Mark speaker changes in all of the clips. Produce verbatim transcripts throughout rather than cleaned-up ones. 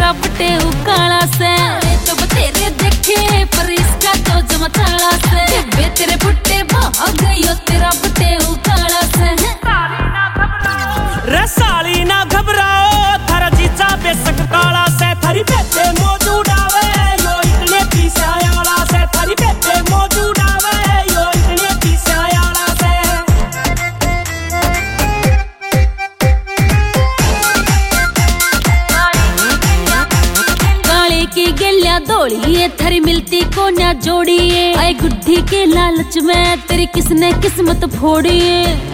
Speaker 1: तेरा बटे काला से तो बतेरे देखे पर इसका तो जमा ताला से बे तेरे बुट्टे भाग गयो तेरा बटे काला से
Speaker 2: रे साली ना घबराओ थारा जीजा बेसक काला से थारी बेटे मौजूद आवे यो इतने पीछे आला से थारी बेटे मौजूद आवे यो इतने पीछे आला से
Speaker 1: काले की गलिया दौड़ी है थारी मिलती को ना जोड़ी है आए गुड्डी के लालच में तेरी किसने किस्मत फोड़ी है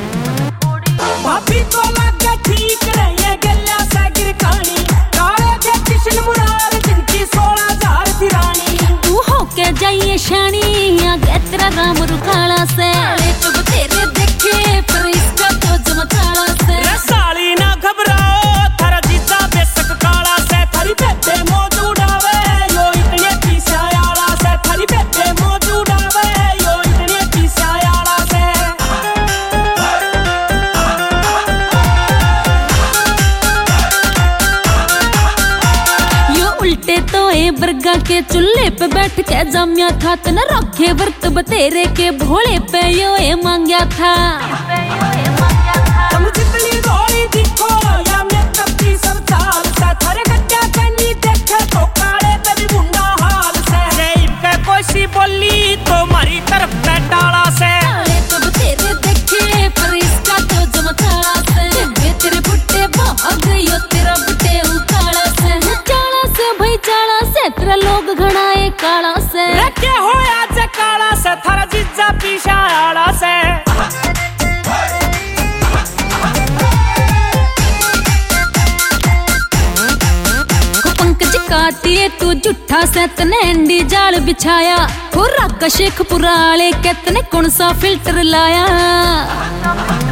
Speaker 2: भाभी तो लगा ठीक रही गल्ला सागिर कहानी काले दे किशन मुरार जिनकी सोलह हजार थी रानी
Speaker 1: तू होके जाइए शानी आगे तेरा राम रुकाला से तो तेरे देखे पर इसका तो जमा ताला से
Speaker 2: रे साली ना घबराओ थारा जीजा बेसक काला से थारी बेटे मौजूद आवे यो इतने पीछे आला से थारी बेटे मौजूद आवे यो इतने पीछे आला से
Speaker 1: उल्टे तो ए बरगा के चूल्हे पे बैठ के जमिया था तो न रखे वर्त बतेरे के भोले पे यो ए मांगया था
Speaker 2: तुम जितनी रोई दिखो या मैं तबकी सब चाल से थारे गड्ढा कहीं देखे तो काले तेरी मुंडा हाल से जेब के कोई बोली तो मारी तरफ पे डाला से
Speaker 1: तो बतेरे देखे पर इसका तो जमा ताला से बे तेरे बुट्टे भाग गयो तेरा बुट्टे काला से काला से भाई चाला से तेरा लोग घणाए काला से
Speaker 2: रखे हो आज काला से थारा जीजा पीछा आला से
Speaker 1: पंकज काटिए तू झूठा से तने अंडी जाल बिछाया हो राका शेखपुरा आले के तने कौन सा फिल्टर लाया।